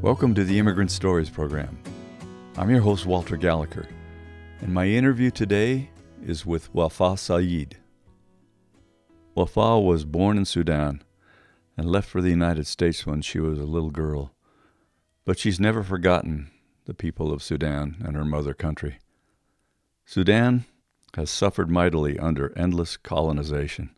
Welcome to the Immigrant Stories program. I'm your host, Walter Gallagher, and my interview today is with Wafa Saeed. Wafa was born in Sudan and left for the United States when she was a little girl, but she's never forgotten the people of Sudan and her mother country. Sudan has suffered mightily under endless colonization.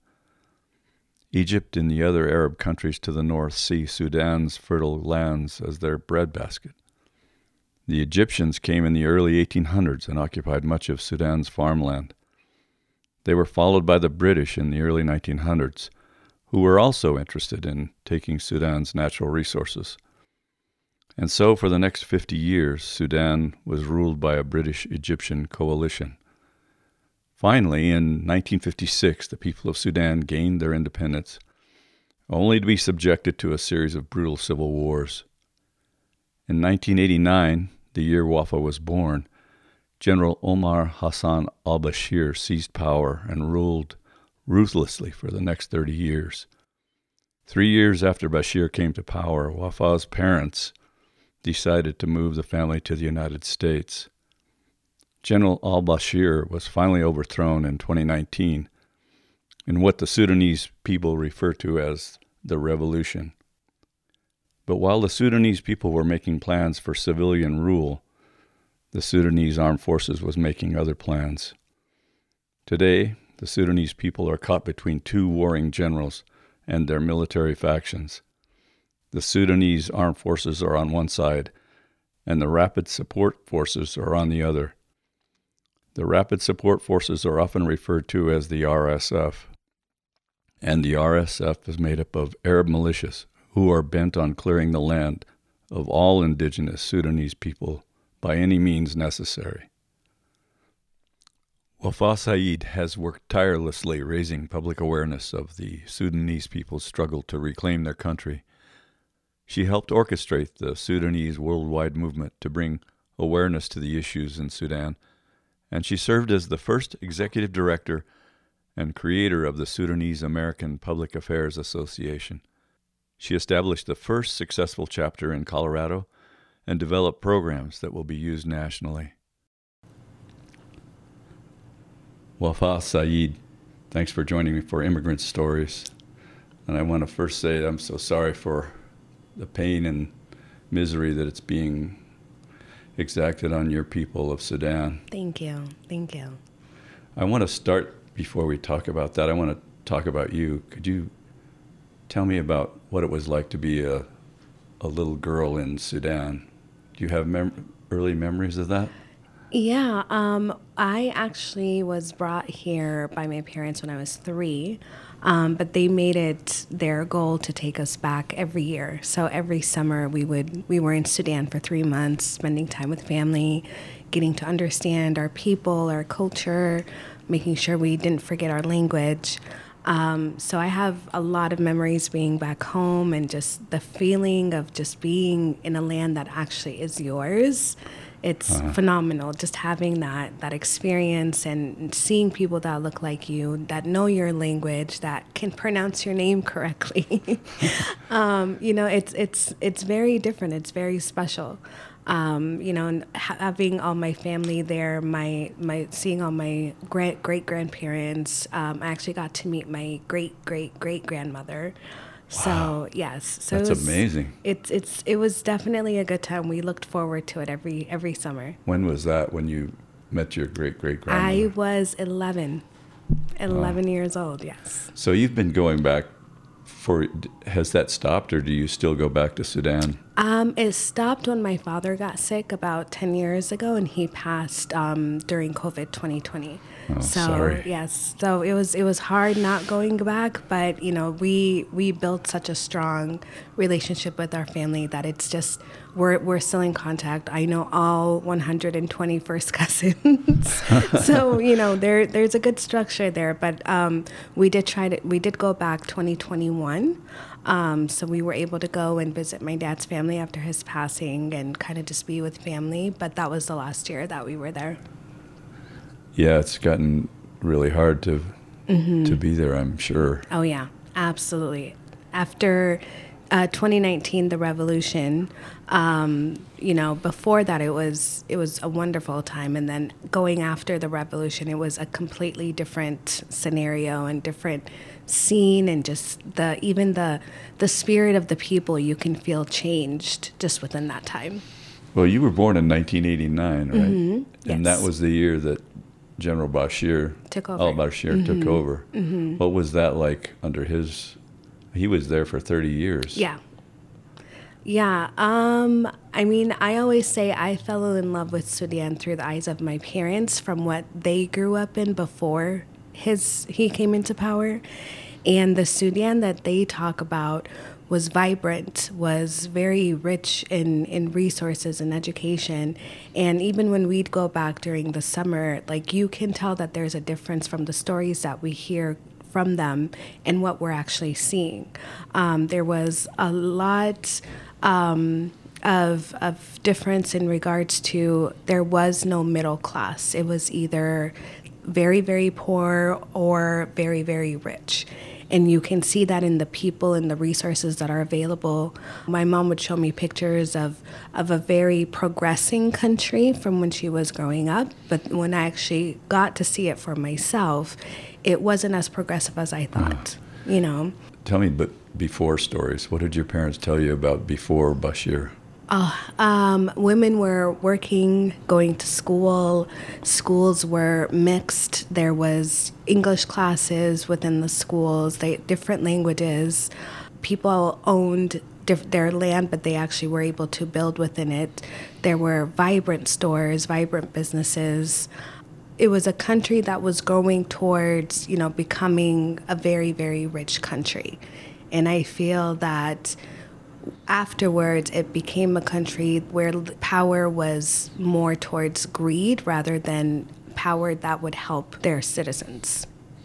Egypt and the other Arab countries to the north see Sudan's fertile lands as their breadbasket. The Egyptians came in the early 1800s and occupied much of Sudan's farmland. They were followed by the British in the early 1900s, who were also interested in taking Sudan's natural resources. And so for the next 50 years, Sudan was ruled by a British-Egyptian coalition. Finally, in 1956, the people of Sudan gained their independence, only to be subjected to a series of brutal civil wars. In 1989, the year Wafa was born, General Omar Hassan al-Bashir seized power and ruled ruthlessly for the next 30 years. 3 years after Bashir came to power, Wafa's parents decided to move the family to the United States. General al-Bashir was finally overthrown in 2019 in what the Sudanese people refer to as the revolution. But while the Sudanese people were making plans for civilian rule, the Sudanese armed forces was making other plans. Today, the Sudanese people are caught between two warring generals and their military factions. The Sudanese armed forces are on one side, and the Rapid Support Forces are on the other. The Rapid Support Forces are often referred to as the RSF, and the RSF is made up of Arab militias who are bent on clearing the land of all indigenous Sudanese people by any means necessary. Wafa Saeed has worked tirelessly raising public awareness of the Sudanese people's struggle to reclaim their country. She helped orchestrate the Sudanese worldwide movement to bring awareness to the issues in Sudan, and she served as the first executive director and creator of the Sudanese American Public Affairs Association. She established the first successful chapter in Colorado and developed programs that will be used nationally. Wafa Saeed, thanks for joining me for Immigrant Stories. And I want to first say I'm so sorry for the pain and misery that it's being exacted on your people of Sudan. Thank you. I want to start, before we talk about that, I want to talk about you. Could you tell me about what it was like to be a little girl in Sudan? Do you have early memories of that? Yeah, I actually was brought here by my parents when I was 3, but they made it their goal to take us back every year. So every summer we were in Sudan for 3 months, spending time with family, getting to understand our people, our culture, making sure we didn't forget our language. So I have a lot of memories being back home and just the feeling of just being in a land that actually is yours. It's phenomenal, just having that experience and seeing people that look like you, that know your language, that can pronounce your name correctly. It's very different. It's very special. And having all my family there, seeing all my great grandparents. I actually got to meet my great grandmother. Wow. So yes, so that's amazing. It was definitely a good time. We looked forward to it every summer. When was that? When you met your great grandmother? I was 11 years old. Yes. So you've been going back. Has that stopped, or do you still go back to Sudan? It stopped when my father got sick about 10 years ago, and he passed during COVID 2020. Oh, sorry. Yes, so it was hard not going back, but we built such a strong relationship with our family that it's just we're still in contact. I know all 120 first cousins, so there's a good structure there. But we did go back 2021. So we were able to go and visit my dad's family after his passing and kind of just be with family. But that was the last year that we were there. Yeah, it's gotten really hard to be there, I'm sure. Oh, yeah, absolutely. After 2019, the revolution. Before that, it was a wonderful time, and then going after the revolution, it was a completely different scenario and different scene, and just the spirit of the people you can feel changed just within that time. Well, you were born in 1989, right? Mm-hmm. Yes. And that was the year that General Bashir took over. Al-Bashir took over. Mm-hmm. What was that like under his? He was there for 30 years. Yeah. I always say I fell in love with Sudan through the eyes of my parents, from what they grew up in before he came into power. And the Sudan that they talk about was vibrant, was very rich in resources and education. And even when we'd go back during the summer, like, you can tell that there's a difference from the stories that we hear from them and what we're actually seeing. There was a lot of difference in regards to, there was no middle class. It was either very, very poor or very, very rich. And you can see that in the people and the resources that are available. My mom would show me pictures of a very progressing country from when she was growing up. But when I actually got to see it for myself, it wasn't as progressive as I thought, Tell me, but before stories. What did your parents tell you about before Bashir? Women were working, going to school. Schools were mixed. There was English classes within the schools, different languages. People owned their land, but they actually were able to build within it. There were vibrant stores, vibrant businesses. It was a country that was going towards, becoming a very, very rich country. And I feel that afterwards, it became a country where power was more towards greed rather than power that would help their citizens.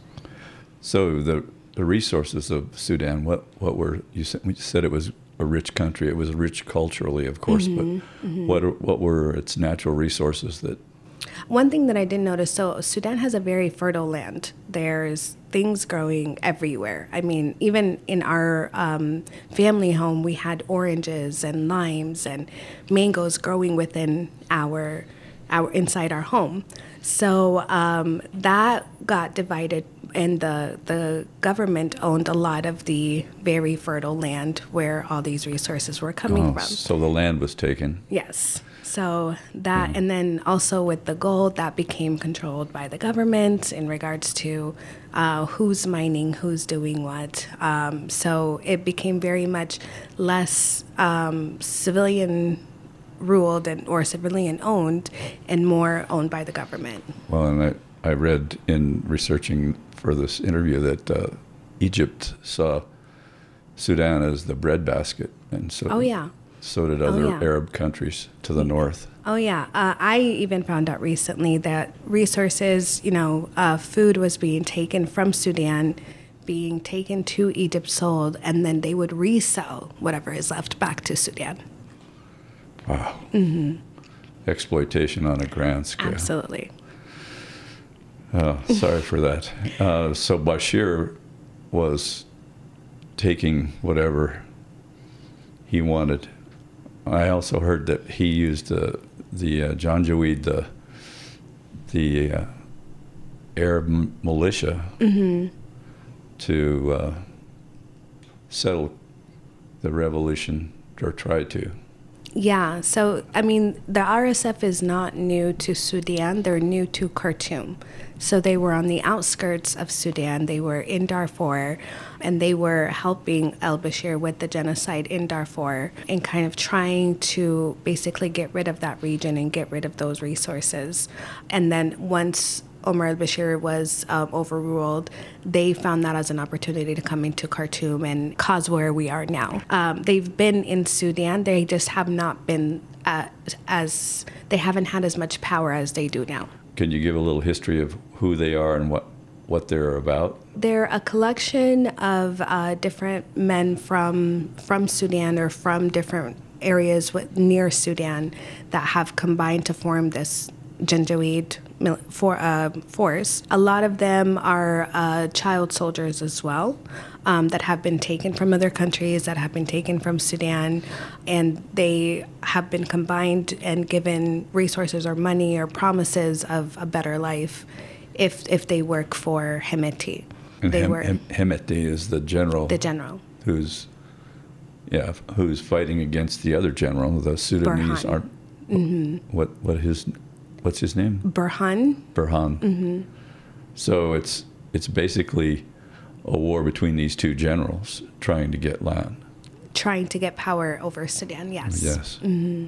So the resources of Sudan, what were, you said it was a rich country. It was rich culturally, of course, but what were its natural resources that? One thing that I did notice, so Sudan has a very fertile land. There's things growing everywhere. I mean, even in our family home, we had oranges and limes and mangoes growing within our inside our home. So that got divided, and the government owned a lot of the very fertile land where all these resources were coming from. So the land was taken. Yes. So that, and then also with the gold, that became controlled by the government in regards to who's mining, who's doing what. So it became very much less civilian ruled or civilian owned, and more owned by the government. Well, and I read in researching for this interview that Egypt saw Sudan as the breadbasket, and so. Oh yeah. So did other Arab countries to the north. Oh, yeah. I even found out recently that resources, food was being taken from Sudan, being taken to Egypt, sold, and then they would resell whatever is left back to Sudan. Wow. Mm-hmm. Exploitation on a grand scale. Absolutely. Oh, sorry for that. So Bashir was taking whatever he wanted. I also heard that he used the Janjaweed, the Arab militia, to settle the revolution, or try to. Yeah, so, I mean, the RSF is not new to Sudan. They're new to Khartoum. So they were on the outskirts of Sudan. They were in Darfur, and they were helping al-Bashir with the genocide in Darfur and kind of trying to basically get rid of that region and get rid of those resources. And then once Omar al-Bashir was overruled, they found that as an opportunity to come into Khartoum and cause where we are now. They've been in Sudan. They just have not been they haven't had as much power as they do now. Can you give a little history of who they are and what they're about? They're a collection of different men from Sudan or from different areas near Sudan that have combined to form this Janjaweed force. A lot of them are child soldiers as well, that have been taken from other countries, that have been taken from Sudan, and they have been combined and given resources or money or promises of a better life if they work for Hemeti. And Hemeti is the general. The general. Who's fighting against the other general. The Sudanese Burhan. aren't. Mm-hmm. What's his name? Burhan. Mm-hmm. So it's basically a war between these two generals trying to get land. Trying to get power over Sudan, yes. Yes. Mm-hmm.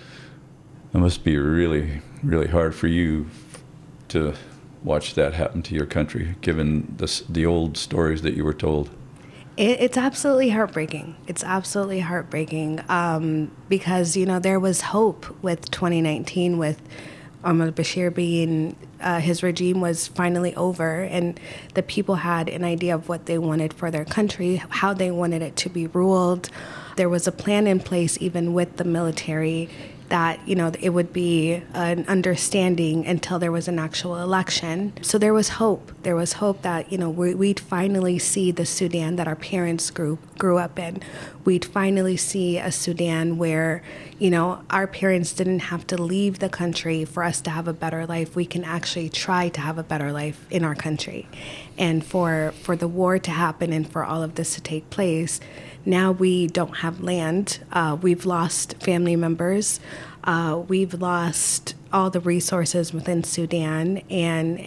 It must be really, really hard for you to watch that happen to your country, given the old stories that you were told. It's absolutely heartbreaking. It's absolutely heartbreaking because, there was hope with 2019 with Omar Bashir being, his regime was finally over, and the people had an idea of what they wanted for their country, how they wanted it to be ruled. There was a plan in place even with the military that, it would be an understanding until there was an actual election. So there was hope. There was hope that, we'd finally see the Sudan that our parents grew up in. We'd finally see a Sudan where, our parents didn't have to leave the country for us to have a better life. We can actually try to have a better life in our country. And for the war to happen and for all of this to take place, now we don't have land. We've lost family members. We've lost all the resources within Sudan. And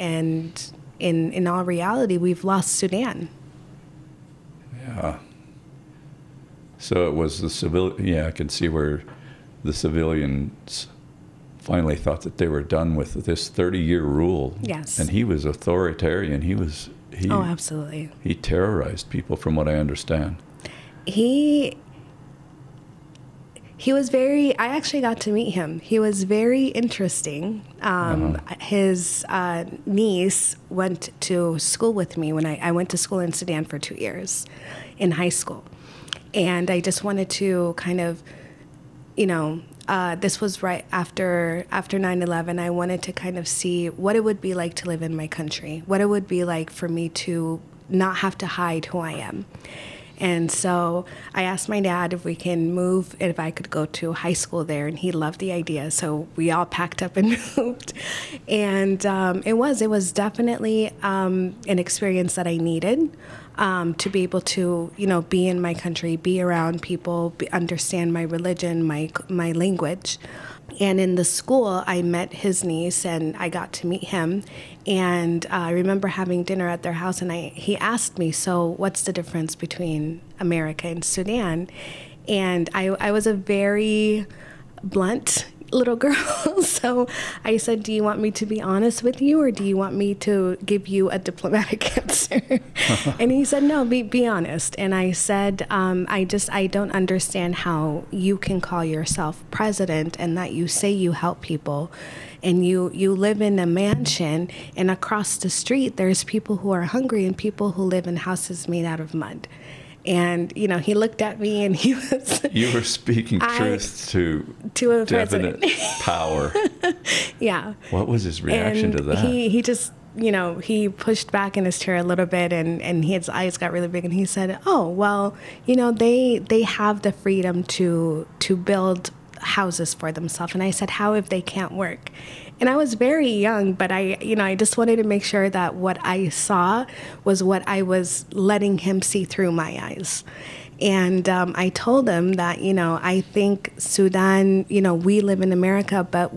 in all reality, we've lost Sudan. Yeah. So it was the civilian. Yeah, I can see where the civilians finally thought that they were done with this 30-year rule. Yes. And he was authoritarian. Oh, absolutely. He terrorized people, from what I understand. He was very, I actually got to meet him. He was very interesting. His niece went to school with me when I went to school in Sudan for 2 years in high school. And I just wanted to kind of, this was right after 9/11. I wanted to kind of see what it would be like to live in my country, what it would be like for me to not have to hide who I am. And so I asked my dad if we can move, if I could go to high school there, and he loved the idea. So we all packed up and moved. And it was definitely an experience that I needed to be able to, be in my country, be around people, understand my religion, my language. And in the school, I met his niece, and I got to meet him. And I remember having dinner at their house, and he asked me, so what's the difference between America and Sudan? And I was a very blunt little girl. So I said, do you want me to be honest with you, or do you want me to give you a diplomatic answer? And he said, no, be honest. And I said, I don't understand how you can call yourself president and that you say you help people, and you live in a mansion, and across the street there's people who are hungry and people who live in houses made out of mud. And, he looked at me and he was... You were speaking truth to a definite power. Yeah. What was his reaction to that? He just, he pushed back in his chair a little bit, and his eyes got really big, and he said, oh, well, they have the freedom to build houses for themselves. And I said, how if they can't work? And I was very young, but I just wanted to make sure that what I saw was what I was letting him see through my eyes. And I told him that, I think Sudan, we live in America, but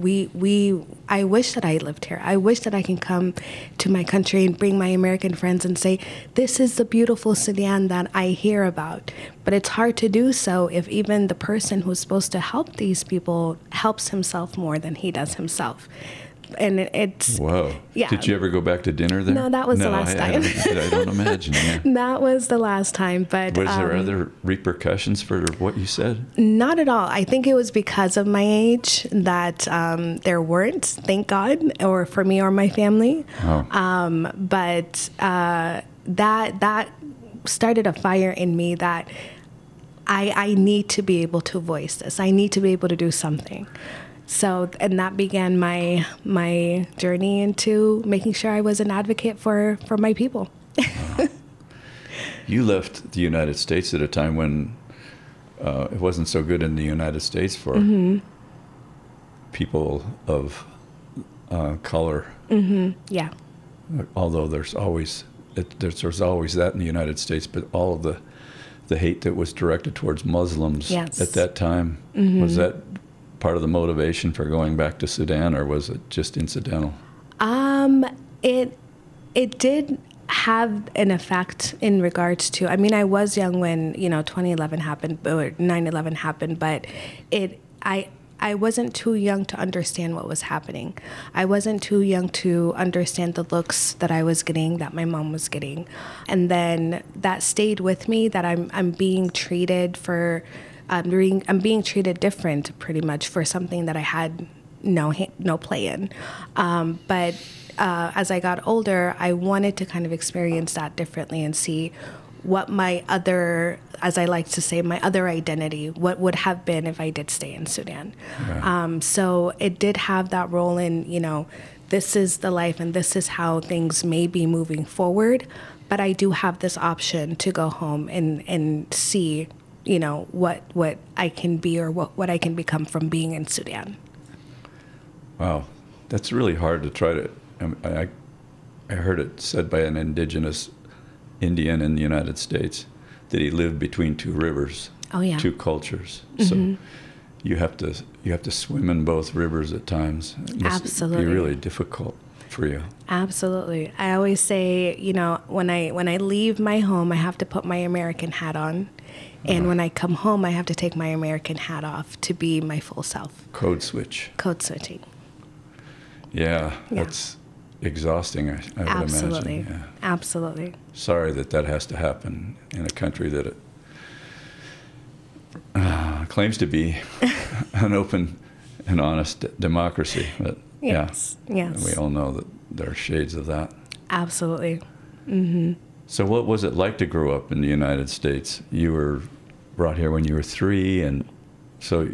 I wish that I lived here. I wish that I can come to my country and bring my American friends and say, this is the beautiful Sudan that I hear about. But it's hard to do so if even the person who's supposed to help these people helps himself more than he does himself. And it's... Whoa. Yeah. Did you ever go back to dinner there? No, that was the last time. I don't imagine, yeah. That was the last time, but... Was there other repercussions for what you said? Not at all. I think it was because of my age that there weren't, thank God, or for me or my family. Oh. But that started a fire in me that I need to be able to voice this. I need to be able to do something. So, and that began my journey into making sure I was an advocate for my people. You left the United States at a time when it wasn't so good in the United States for people of color. Yeah. Although there's always that in the United States, but all of the hate that was directed towards Muslims Yes. at that time, was that part of the motivation for going back to Sudan, or was it just incidental? It did have an effect in regards to, I mean, I was young when, 2011 happened, or 9/11 happened, but I wasn't too young to understand what was happening. I wasn't too young to understand the looks that I was getting, that my mom was getting. And then that stayed with me, that I'm being treated I'm being treated different pretty much for something that I had no play in. But as I got older, I wanted to kind of experience that differently and see what my other, as I like to say, my other identity, what would have been if I did stay in Sudan. Right. So it did have that role in, this is the life and this is how things may be moving forward. But I do have this option to go home and see, what I can be or what I can become from being in Sudan. Wow, that's really hard to try to. I heard it said by an indigenous Indian in the United States that he lived between two rivers, two cultures. So you have to swim in both rivers at times. It must Absolutely. be really difficult for you. Absolutely. I always say, when I leave my home, I have to put my American hat on. And when I come home, I have to take my American hat off to be my full self. Code switch. Code switching. Yeah, that's exhausting, I would Absolutely. imagine. Yeah. Absolutely. Sorry that has to happen in a country that it claims to be an open and honest democracy. But Yes. we all know that there are shades of that. Absolutely. So what was it like to grow up in the United States? You were brought here when you were 3, and so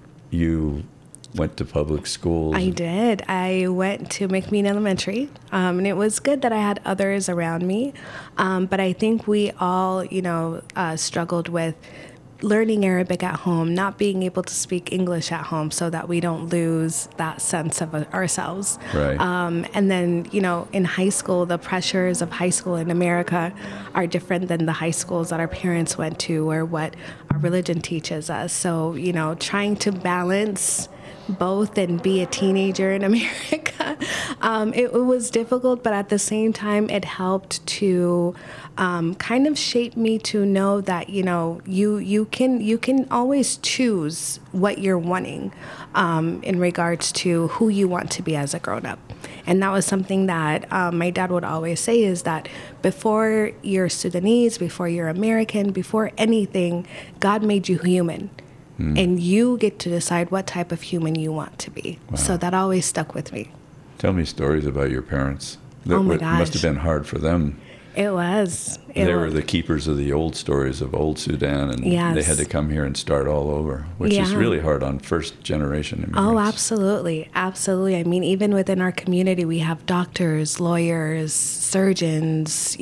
you went to public schools. I did. I went to McMean Elementary, and it was good that I had others around me. But I think we all, struggled with learning Arabic at home, not being able to speak English at home so that we don't lose that sense of ourselves. Right. And then, in high school, the pressures of high school in America are different than the high schools that our parents went to or what our religion teaches us. So, trying to balance both and be a teenager in America, it was difficult, but at the same time, it helped to kind of shape me to know that you can always choose what you're wanting in regards to who you want to be as a grown-up. And that was something that my dad would always say, is that before you're Sudanese, before you're American, before anything, God made you human. And you get to decide what type of human you want to be. Wow. So that always stuck with me. Tell me stories about your parents. Oh my gosh. Must have been hard for them. It was. They were the keepers of the old stories of old Sudan, and Yes. they had to come here and start all over, which is really hard on first-generation immigrants. Oh, absolutely. Absolutely. I mean, even within our community, we have doctors, lawyers, surgeons,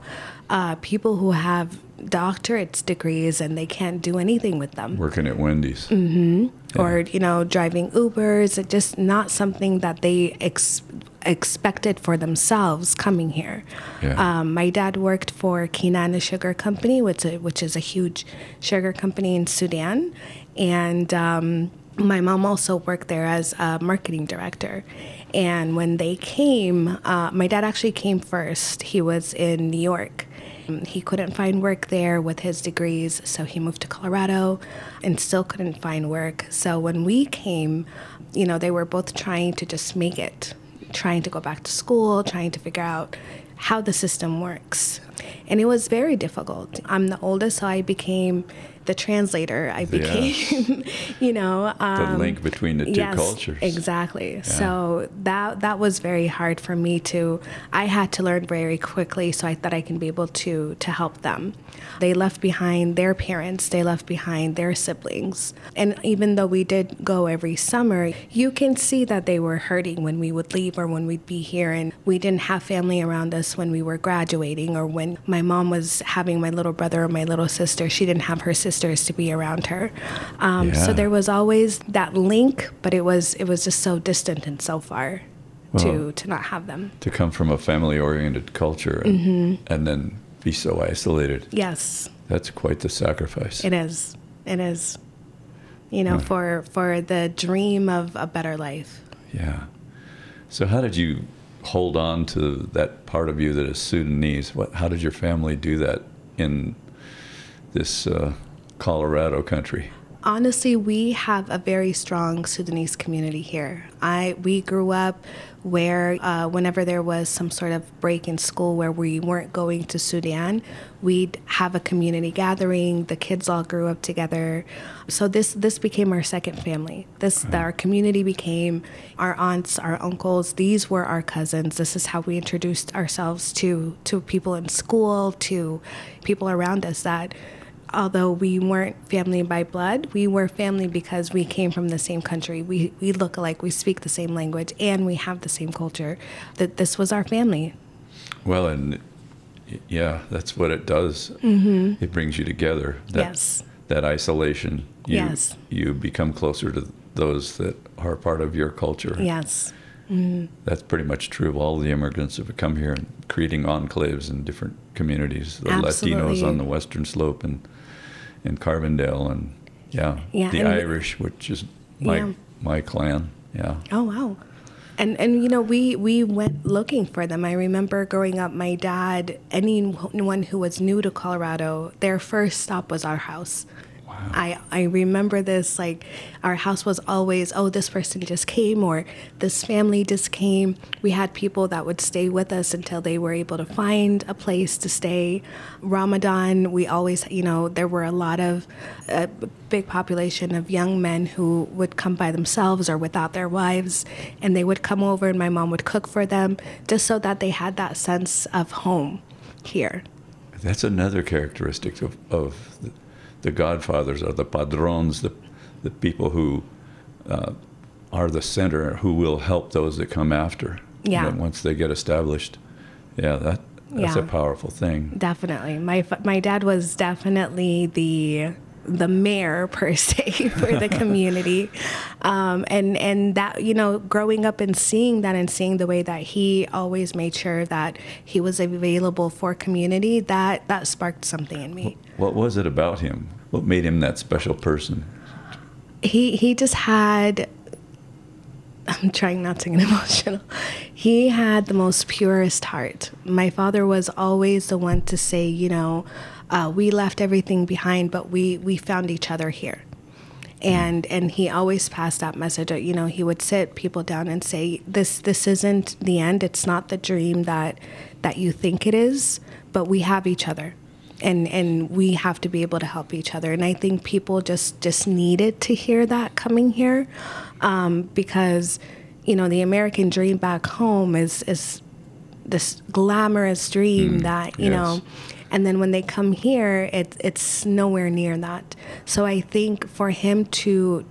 people who have doctorate degrees and they can't do anything with them. Working at Wendy's. Or, driving Ubers. It's just not something that they expected for themselves coming here. Yeah. My dad worked for Kinana Sugar Company, which is a huge sugar company in Sudan. And my mom also worked there as a marketing director. And when they came, my dad actually came first. He was in New York. He couldn't find work there with his degrees, so he moved to Colorado and still couldn't find work. So when we came, they were both trying to just make it, trying to go back to school, trying to figure out how the system works. And it was very difficult. I'm the oldest, so I became the translator. I became, the link between the two yes, cultures. Exactly. Yeah. So that was very hard for me I had to learn very quickly so that I can be able to help them. They left behind their parents, they left behind their siblings. And even though we did go every summer, you can see that they were hurting when we would leave or when we'd be here. And we didn't have family around us when we were graduating, or when my mom was having my little brother or my little sister. She didn't have her sisters to be around her. So there was always that link, but it was just so distant and so far to not have them. To come from a family-oriented culture and then be so isolated. Yes. That's quite the sacrifice. It is. It is. For the dream of a better life. Yeah. So how did you hold on to that part of you that is Sudanese? How did your family do that in this Colorado country? Honestly, we have a very strong Sudanese community here. We grew up where whenever there was some sort of break in school where we weren't going to Sudan, we'd have a community gathering. The kids all grew up together. So this became our second family. Our community became our aunts, our uncles. These were our cousins. This is how we introduced ourselves to people in school, to people around us, that although we weren't family by blood, we were family because we came from the same country. We look alike, we speak the same language, and we have the same culture. That this was our family. Well, and that's what it does. Mm-hmm. It brings you together. Yes. That isolation, yes. You become closer to those that are part of your culture. Yes. Mm-hmm. That's pretty much true of all the immigrants that have come here and creating enclaves in different communities. The Absolutely. Latinos on the Western Slope and Carbondale, and the Irish, which is my clan. Yeah. Oh wow. And we went looking for them. I remember growing up, my dad, anyone who was new to Colorado, their first stop was our house. Wow. I remember this, like, our house was always, this person just came, or this family just came. We had people that would stay with us until they were able to find a place to stay. Ramadan, we always, there were a lot of, big population of young men who would come by themselves or without their wives, and they would come over and my mom would cook for them just so that they had that sense of home here. That's another characteristic of the godfathers, or the padrones, the people who are the center, who will help those that come after. Yeah. Once they get established. Yeah, that's a powerful thing. Definitely. My dad was definitely the mayor, per se, for the community. And that, growing up and seeing that and seeing the way that he always made sure that he was available for community, that sparked something in me. What was it about him? What made him that special person? He just had, I'm trying not to get emotional. He had the most purest heart. My father was always the one to say, we left everything behind, but we found each other here. And he always passed that message. He would sit people down and say, this isn't the end. It's not the dream that you think it is, but we have each other. And we have to be able to help each other. And I think people just needed to hear that coming here, because, the American dream back home is this glamorous dream that, yes. And then when they come here, it's nowhere near that. So I think for him to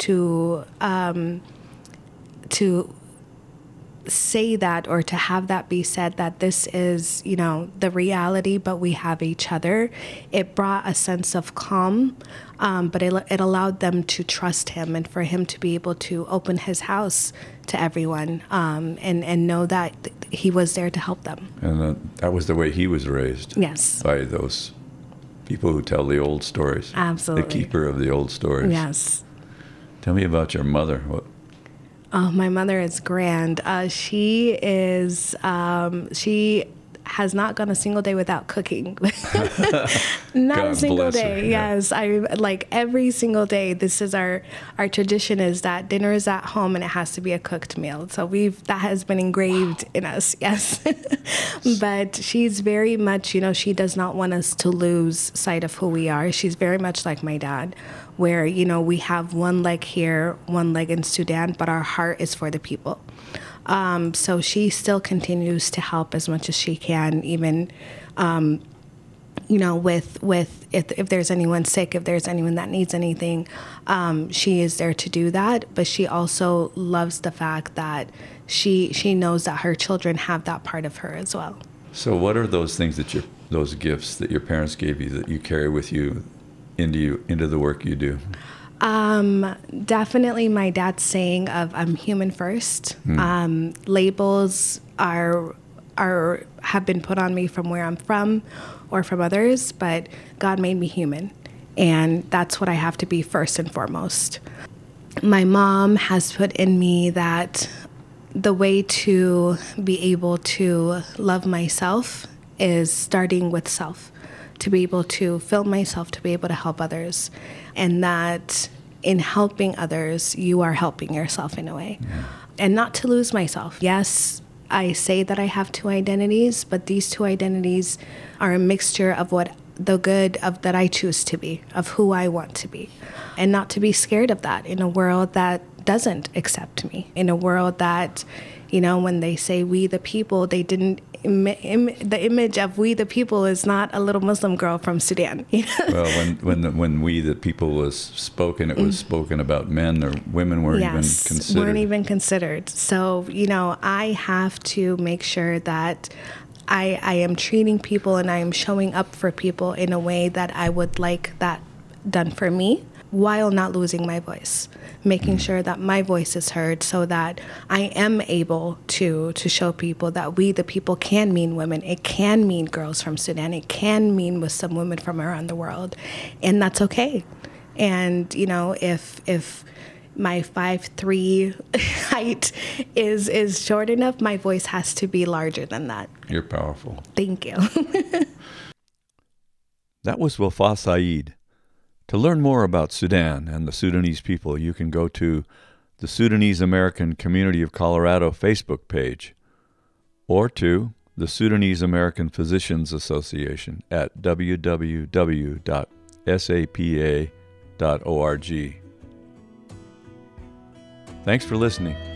say that, or to have that be said, that this is, the reality, but we have each other, it brought a sense of calm, but it allowed them to trust him, and for him to be able to open his house to everyone, and know that he was there to help them. And that was the way he was raised. Yes. By those people who tell the old stories. Absolutely. The keeper of the old stories. Yes. Tell me about your mother. Oh, my mother is grand. She is, has not gone a single day without cooking. Not God a single bless her, day. yeah. Yes. I like every single day. This is our tradition, is that dinner is at home and it has to be a cooked meal. So that has been engraved in us. Yes. But she's very much, she does not want us to lose sight of who we are. She's very much like my dad, where, we have one leg here, one leg in Sudan, but our heart is for the people. So she still continues to help as much as she can, even, with if there's anyone sick, if there's anyone that needs anything, she is there to do that. But she also loves the fact that she knows that her children have that part of her as well. So what are those things those gifts that your parents gave you that you carry with you into the work you do? Definitely my dad's saying of I'm human first. Labels have been put on me from where I'm from or from others, but God made me human, and that's what I have to be first and foremost. My mom has put in me that the way to be able to love myself is starting with self, to be able to fill myself, to be able to help others, and that in helping others, you are helping yourself in a way. Yeah. And not to lose myself. Yes, I say that I have two identities, but these two identities are a mixture of that I choose to be, of who I want to be, and not to be scared of that in a world that doesn't accept me, in a world that, when they say we the people, they didn't, the image of we the people is not a little Muslim girl from Sudan. Well, when we the people was spoken, it was spoken about men, or women weren't even considered. Weren't even considered. So, I have to make sure that I am treating people and I am showing up for people in a way that I would like that done for me, while not losing my voice, making sure that my voice is heard, so that I am able to show people that we the people can mean women. It can mean girls from Sudan. It can mean Muslim women from around the world, and that's okay. And if my 5'3" height is short enough, my voice has to be larger than that. You're powerful. Thank you. That was Wafa Saeed. To learn more about Sudan and the Sudanese people, you can go to the Sudanese American Community of Colorado Facebook page, or to the Sudanese American Physicians Association at www.sapa.org. Thanks for listening.